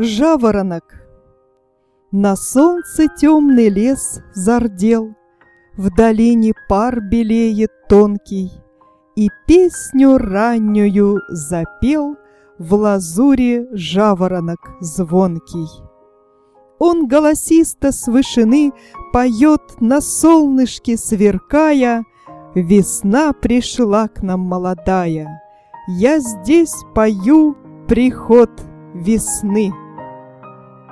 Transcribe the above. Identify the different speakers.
Speaker 1: Жаворонок. На солнце темный лес зардел, В долине пар белеет тонкий, И песню раннюю запел В лазуре жаворонок звонкий. Он голосисто с вышины Поет, на солнышке сверкая: «Весна пришла к нам молодая, Я здесь пою приход весны».